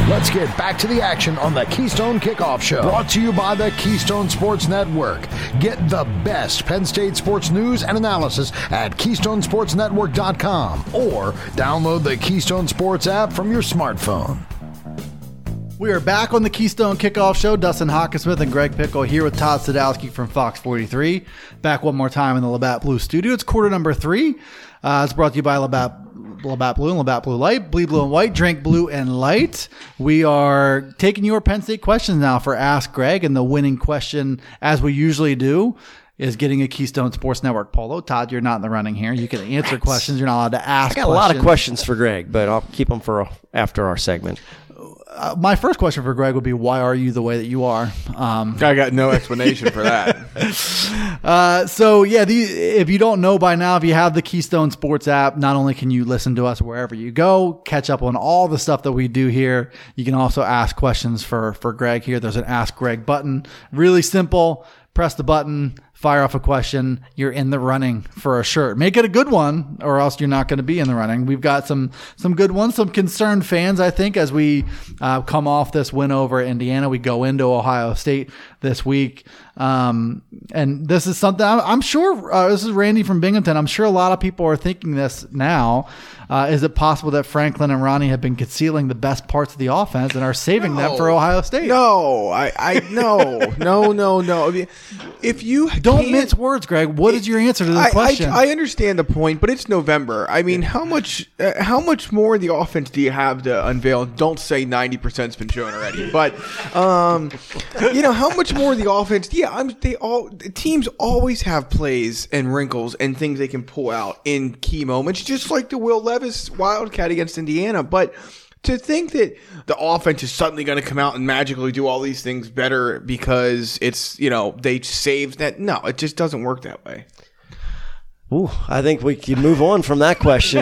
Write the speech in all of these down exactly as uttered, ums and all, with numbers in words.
Let's get back to the action on the Keystone Kickoff Show. Brought to you by the Keystone Sports Network. Get the best Penn State sports news and analysis at keystone sports network dot com or download the Keystone Sports app from your smartphone. We are back on the Keystone Kickoff Show. Dustin Hockenssmith and Greg Pickle here with Todd Sadowski from Fox forty-three. Back one more time in the Labatt Blue studio. It's quarter number three. Uh, it's brought to you by Labatt, Labatt Blue and Labatt Blue Light. Bleed blue and white. Drink blue and light. We are taking your Penn State questions now for Ask Greg. And the winning question, as we usually do, is getting a Keystone Sports Network polo. Todd, you're not in the running here. You can answer That's, questions. You're not allowed to ask I got questions. a lot of questions for Greg, but I'll keep them for after our segment. Uh, my first question for Greg would be, why are you the way that you are? Um, I got no explanation for that. uh, so, yeah, the, if you don't know by now, if you have the Keystone Sports app, not only can you listen to us wherever you go, catch up on all the stuff that we do here, you can also ask questions for, for Greg here. There's an Ask Greg button. Really simple. Press the button. Fire off a question, you're in the running for a shirt. Make it a good one, or else you're not going to be in the running. We've got some some good ones, some concerned fans, I think, as we uh, come off this win over Indiana. We go into Ohio State this week. Um, and this is something I'm, I'm sure, uh, this is Randy from Binghamton. I'm sure a lot of people are thinking this now. Uh, is it possible that Franklin and Ronnie have been concealing the best parts of the offense and are saving no, them for Ohio State? No, I, I no, no, no, no. If you don't mince words, Greg, what is your answer to the I, question? I, I understand the point, but it's November. I mean, how much, uh, how much more of the offense do you have to unveil? Don't say ninety percent's been shown already, but um, you know, how much more of the offense? Yeah, I'm. They all teams always have plays and wrinkles and things they can pull out in key moments, just like the Will Levis Wildcat against Indiana. But to think that the offense is suddenly going to come out and magically do all these things better because it's, you know, they saved that. No, it just doesn't work that way. Ooh, I think we can move on from that question.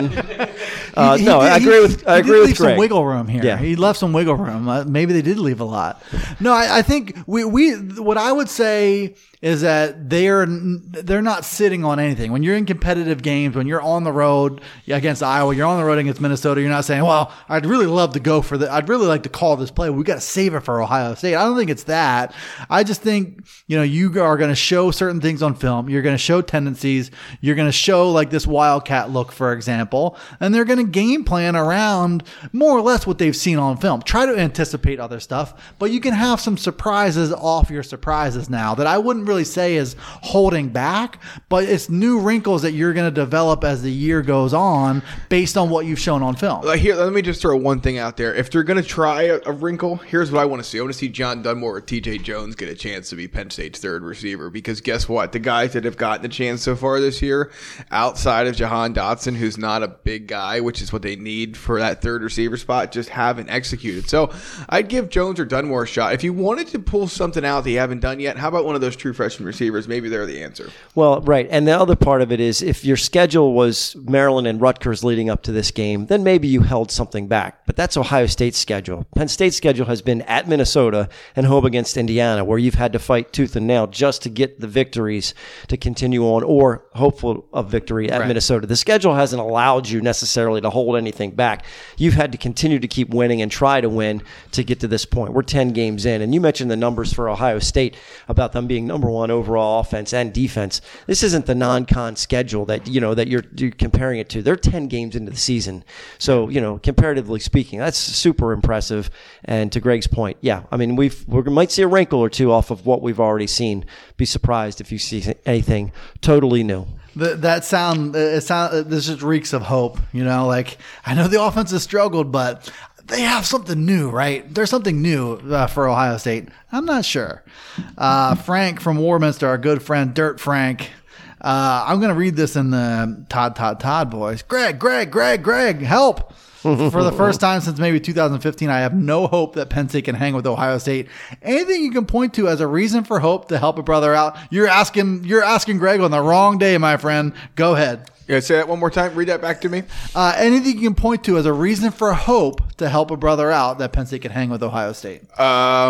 Uh, he, he no, did, I agree he, with I he agree did with leave Greg. Some wiggle room here. Yeah. He left some wiggle room. Uh, maybe they did leave a lot. No, I, I think we we what I would say is that they're they're not sitting on anything. When you're in competitive games, when you're on the road against Iowa, you're on the road against Minnesota, you're not saying, well, I'd really love to go for the, I'd really like to call this play. We got to save it for Ohio State. I don't think it's that. I just think, you know, you are going to show certain things on film. You're going to show tendencies. You're going to show like this Wildcat look, for example, and they're going to game plan around more or less what they've seen on film. Try to anticipate other stuff, but you can have some surprises off your surprises now that I wouldn't really say is holding back, but it's new wrinkles that you're going to develop as the year goes on based on what you've shown on film. Uh, here, let me just throw one thing out there. If they're going to try a, a wrinkle, here's what I want to see. I want to see John Dunmore or T J Jones get a chance to be Penn State's third receiver, because guess what? The guys that have gotten a chance so far this year, outside of Jahan Dotson, who's not a big guy, which is what they need for that third receiver spot, just haven't executed. So I'd give Jones or Dunmore a shot. If you wanted to pull something out that you haven't done yet, how about one of those true freshman receivers? Maybe they're the answer. Well, right. And the other part of it is, if your schedule was Maryland and Rutgers leading up to this game, then maybe you held something back. But that's Ohio State's schedule. Penn State's schedule has been at Minnesota and home against Indiana, where you've had to fight tooth and nail just to get the victories to continue on, or hopeful of victory at right. Minnesota. The schedule hasn't allowed you necessarily to hold anything back. You've had to continue to keep winning and try to win to get to this point. We're ten games in, and you mentioned the numbers for Ohio State about them being number one overall offense and defense. This isn't the non-con schedule that, you know, that you're, you're comparing it to. They're ten games into the season. So, you know, comparatively speaking, that's super impressive. And to Greg's point, yeah, I mean, we've, we might see a wrinkle or two off of what we've already seen. Be surprised if you see anything totally new. The, that sound, it sound, this just reeks of hope, you know, like I know the offense has struggled, but they have something new, right? There's something new uh, for Ohio State. I'm not sure. Uh, Frank from Warminster, our good friend, Dirt Frank. Uh, I'm going to read this in the Todd, Todd, Todd voice. Greg, Greg, Greg, Greg, help. For the first time since maybe two thousand fifteen, I have no hope that Penn State can hang with Ohio State. Anything you can point to as a reason for hope to help a brother out? You're asking, you're asking Greg on the wrong day, my friend. Go ahead. Yeah, say that one more time. Read that back to me. Uh, anything you can point to as a reason for hope to help a brother out that Penn State can hang with Ohio State?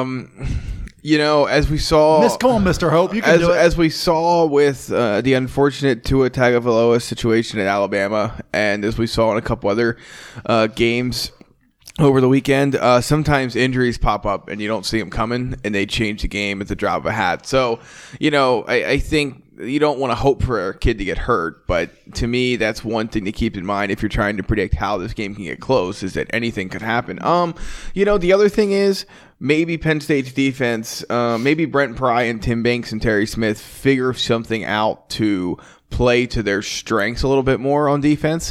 Um, you know, as we saw, Miss Cole, Mister Hope, you can as, do it. As we saw with uh, the unfortunate Tua Tagovailoa situation at Alabama, and as we saw in a couple other uh, games over the weekend. Uh, sometimes injuries pop up and you don't see them coming, and they change the game at the drop of a hat. So, you know, I, I think you don't want to hope for a kid to get hurt, but to me, that's one thing to keep in mind if you're trying to predict how this game can get close, is that anything could happen. Um, you know, the other thing is maybe Penn State's defense, uh, maybe Brent Pry and Tim Banks and Terry Smith figure something out to play to their strengths a little bit more on defense,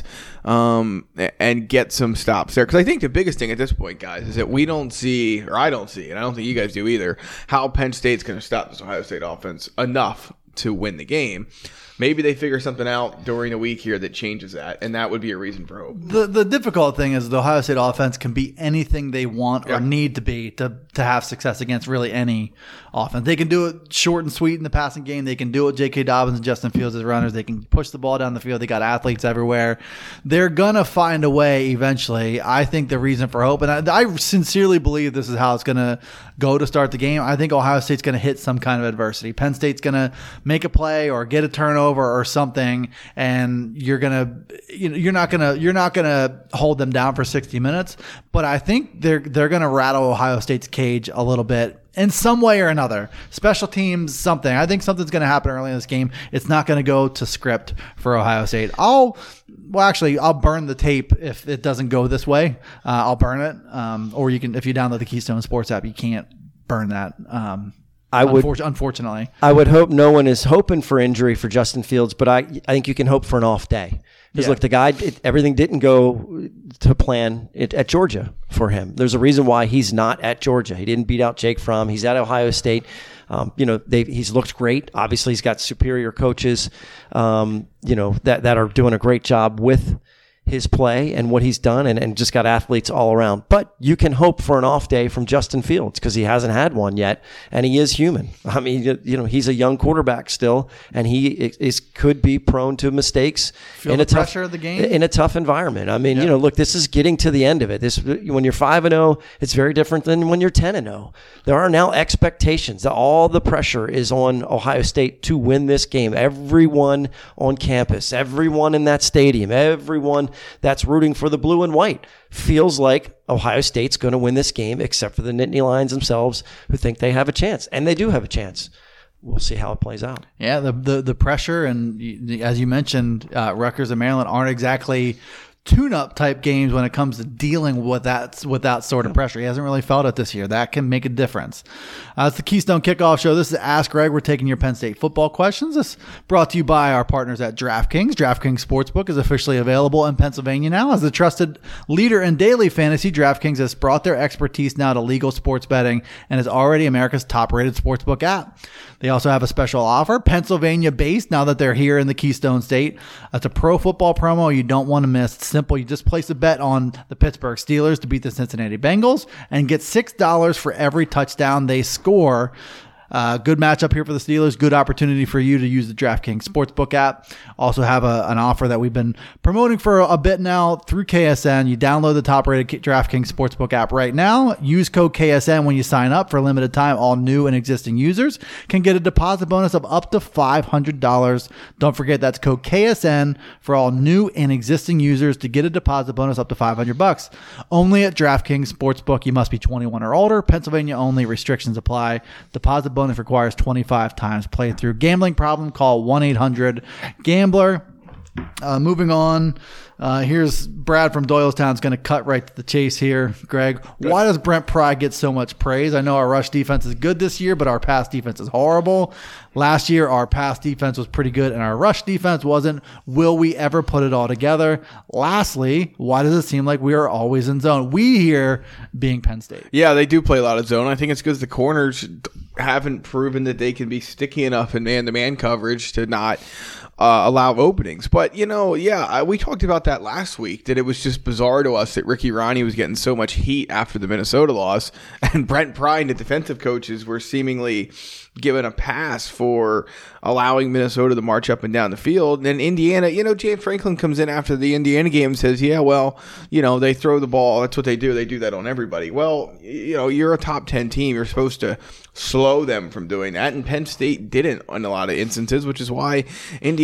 um, and get some stops there. Because I think the biggest thing at this point, guys, is that we don't see, or I don't see, and I don't think you guys do either, how Penn State's going to stop this Ohio State offense enough to win the game. Maybe they figure something out during a week here that changes that, and that would be a reason for hope. The the difficult thing is the Ohio State offense can be anything they want Yeah. or need to be to, to have success against really any offense. They can do it short and sweet in the passing game. They can do it with J K. Dobbins and Justin Fields as runners. They can push the ball down the field. They got athletes everywhere. They're going to find a way eventually. I think the reason for hope, and I, I sincerely believe this is how it's going to go to start the game. I think Ohio State's going to hit some kind of adversity. Penn State's going to make a play or get a turnover or something, and you're going to, you know, you're not going to, you're not going to hold them down for sixty minutes. But I think they're, they're going to rattle Ohio State's cage a little bit in some way or another. Special teams, something. I think something's going to happen early in this game. It's not going to go to script for Ohio State. I'll, well, actually, I'll burn the tape if it doesn't go this way. Uh, I'll burn it. Um, or you can, if you download the Keystone Sports app, you can't burn that. Um, I would, unfor- unfortunately. I would hope no one is hoping for injury for Justin Fields, but I, I think you can hope for an off day. Because Yeah. look, the guy, it, everything didn't go to plan it, at Georgia for him. There's a reason why he's not at Georgia. He didn't beat out Jake Fromm. He's at Ohio State. Um, you know, they he's looked great. Obviously, he's got superior coaches, um, you know, that, that are doing a great job with his play and what he's done, and, and just got athletes all around. But you can hope for an off day from Justin Fields because he hasn't had one yet, and he is human. I mean, you, you know, he's a young quarterback still, and he is, is could be prone to mistakes Feel in the a tough pressure of the game? in a tough environment. I mean, Yeah. you know, look, this is getting to the end of it. This when you're five and zero, it's very different than when you're ten and zero. There are now expectations that all the pressure is on Ohio State to win this game. Everyone on campus, everyone in that stadium, everyone that's rooting for the blue and white feels like Ohio State's going to win this game, except for the Nittany Lions themselves, who think they have a chance, and they do have a chance. We'll see how it plays out. Yeah, the the, the pressure, and y- as you mentioned, uh, Rutgers and Maryland aren't exactly tune-up type games when it comes to dealing with that with that sort of pressure. He hasn't really felt it this year. That can make a difference. Uh, it's the Keystone Kickoff Show. This is Ask Greg. We're taking your Penn State football questions. This is brought to you by our partners at DraftKings. DraftKings Sportsbook is officially available in Pennsylvania now. As the trusted leader in daily fantasy, DraftKings has brought their expertise now to legal sports betting and is already America's top-rated sportsbook app. They also have a special offer, Pennsylvania-based, now that they're here in the Keystone State. It's a pro football promo you don't want to miss. It's simple. You just place a bet on the Pittsburgh Steelers to beat the Cincinnati Bengals and get six dollars for every touchdown they score. Uh, good matchup here for the Steelers. Good opportunity for you to use the DraftKings Sportsbook app. Also have a, an offer that we've been promoting for a, a bit now through K S N. You download the top-rated DraftKings Sportsbook app right now. Use code K S N when you sign up for a limited time. All new and existing users can get a deposit bonus of up to five hundred dollars. Don't forget that's code K S N for all new and existing users to get a deposit bonus up to five hundred bucks. Only at DraftKings Sportsbook. You must be twenty-one or older. Pennsylvania only. Restrictions apply. Deposit bonus requires twenty-five times playthrough. Gambling problem? Call one eight hundred gambler. Uh, moving on. Uh, here's Brad from Doylestown is going to cut right to the chase here. Greg, why does Brent Pry get so much praise? I know our rush defense is good this year, but our pass defense is horrible. Last year, our pass defense was pretty good, and our rush defense wasn't. Will we ever put it all together? Lastly, why does it seem like we are always in zone? We here being Penn State. Yeah, they do play a lot of zone. I think it's because the corners haven't proven that they can be sticky enough in man-to-man coverage to not uh, allow openings. But, you know, yeah, I, we talked about that last week, that it was just bizarre to us that Ricky Ronnie was getting so much heat after the Minnesota loss, and Brent Pry and the defensive coaches were seemingly given a pass for allowing Minnesota to march up and down the field. And then Indiana, you know, James Franklin comes in after the Indiana game and says, yeah, well, you know, they throw the ball. That's what they do. They do that on everybody. Well, you know, you're a top ten team. You're supposed to slow them from doing that. And Penn State didn't in a lot of instances, which is why Indiana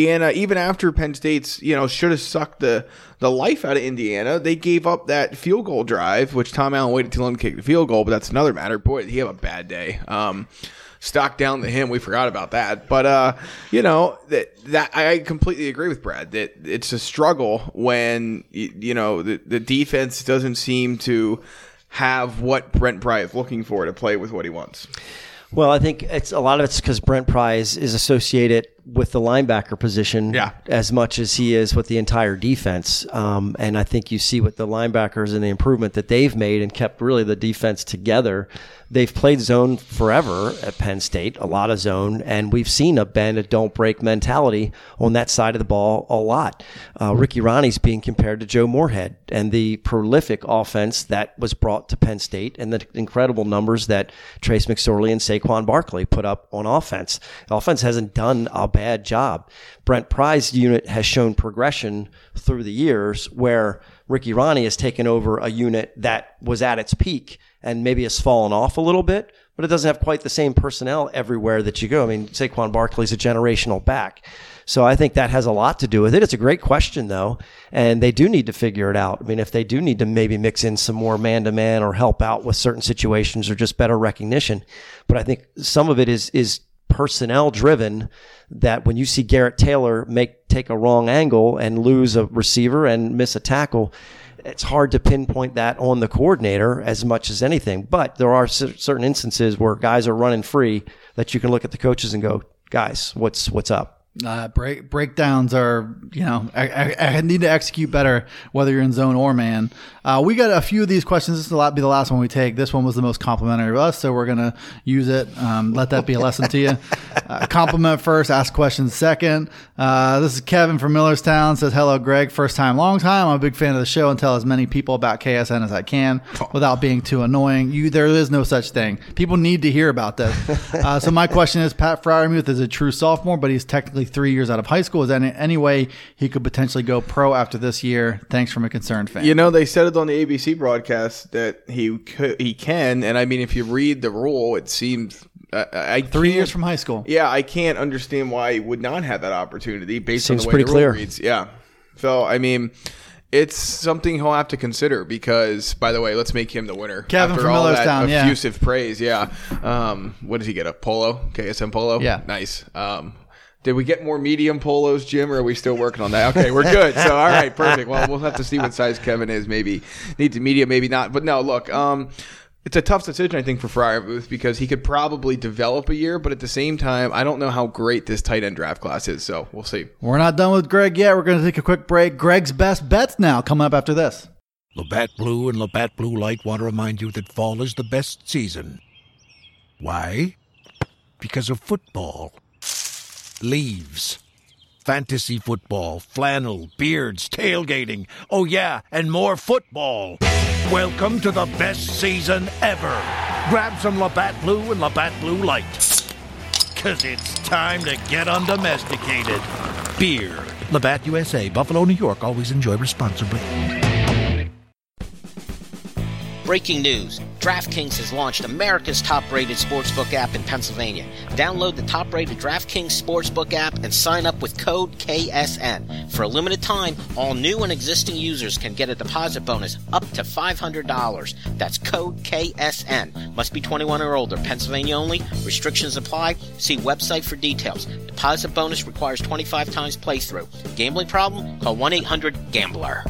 Indiana, even after Penn State's, you know, should have sucked the, the life out of Indiana, they gave up that field goal drive, which Tom Allen waited till him to kick the field goal, but that's another matter. Boy, he had a bad day. Um, stock down to him. We forgot about that. But, uh, you know, that, that I completely agree with Brad that it's a struggle when, you, you know, the, the defense doesn't seem to have what Brent Pry is looking for to play with what he wants. Well, I think it's a lot of it's because Brent Pry is associated with the linebacker position yeah. as much as he is with the entire defense. Um, and I think you see with the linebackers and the improvement that they've made and kept really the defense together. They've played zone forever at Penn State, a lot of zone, and we've seen a bend, a don't break mentality on that side of the ball a lot. Uh, Ricky Ronnie's being compared to Joe Moorhead and the prolific offense that was brought to Penn State and the incredible numbers that Trace McSorley and Saquon Barkley put up on offense. The offense hasn't done a bad job. Brent Pry's unit has shown progression through the years where Ricky Ronnie has taken over a unit that was at its peak and maybe has fallen off a little bit, but it doesn't have quite the same personnel everywhere that you go. I mean, Saquon Barkley's a generational back. So I think that has a lot to do with it. It's a great question, though, and they do need to figure it out. I mean, if they do need to maybe mix in some more man-to-man or help out with certain situations or just better recognition. But I think some of it is is personnel-driven, that when you see Garrett Taylor make take a wrong angle and lose a receiver and miss a tackle, it's hard to pinpoint that on the coordinator as much as anything. But there are c- certain instances where guys are running free that you can look at the coaches and go, guys, what's what's up? Uh, break breakdowns are, you know, I, I, I need to execute better whether you're in zone or man. Uh, we got a few of these questions. This will be the last one we take. This one was the most complimentary of us, so we're going to use it. Um, let that be a lesson to you. Uh, compliment first, ask questions second. Uh, this is Kevin from Millerstown. Says, hello, Greg. First time, long time. I'm a big fan of the show and tell as many people about K S N as I can without being too annoying. You, there is no such thing. People need to hear about this. Uh, so my question is, Pat Freiermuth is a true sophomore, but he's technically three years out of high school. Is there any, any way he could potentially go pro after this year? Thanks from a concerned fan. You know, they said it on the A B C broadcast that he could, he can, and I mean, if you read the rule, it seems uh, I three years from high school. Yeah, I can't understand why he would not have that opportunity based Seems on the way pretty the clear. rule reads. Yeah, so I mean, it's something he'll have to consider because, by the way, let's make him the winner. Kevin After from all Millerstown, that yeah. effusive praise, yeah. Um, what does he get? A polo? K S M polo? Yeah. Nice. Um, Did we get more medium polos, Jim, or are we still working on that? Okay, we're good. So, all right, perfect. Well, we'll have to see what size Kevin is. Maybe needs a medium, maybe not. But no, look, um, it's a tough decision, I think, for Freiermuth because he could probably develop a year, but at the same time, I don't know how great this tight end draft class is. So we'll see. We're not done with Greg yet. We're going to take a quick break. Greg's best bets now coming up after this. Labatt Blue and Labatt Blue Light want to remind you that fall is the best season. Why? Because of football. Leaves. Fantasy football, flannel, beards, tailgating. Oh, yeah, and more football. Welcome to the best season ever. Grab some Labatt Blue and Labatt Blue Light. Because it's time to get undomesticated. Beer. Labatt U S A, Buffalo, New York. Always enjoy responsibly. Breaking news. DraftKings has launched America's top-rated sportsbook app in Pennsylvania. Download the top-rated DraftKings sportsbook app and sign up with code K S N. For a limited time, all new and existing users can get a deposit bonus up to five hundred dollars. That's code K S N. Must be twenty-one or older. Pennsylvania only. Restrictions apply. See website for details. Deposit bonus requires twenty-five times playthrough. Gambling problem? Call one eight hundred gambler.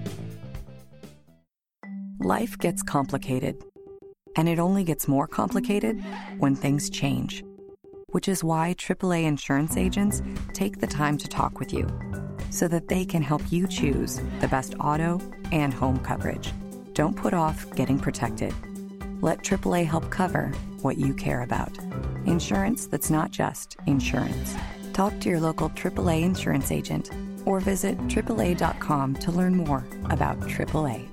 Life gets complicated, and it only gets more complicated when things change, which is why triple A insurance agents take the time to talk with you so that they can help you choose the best auto and home coverage. Don't put off getting protected. Let triple A help cover what you care about. Insurance that's not just insurance. Talk to your local triple A insurance agent or visit triple A dot com to learn more about triple A.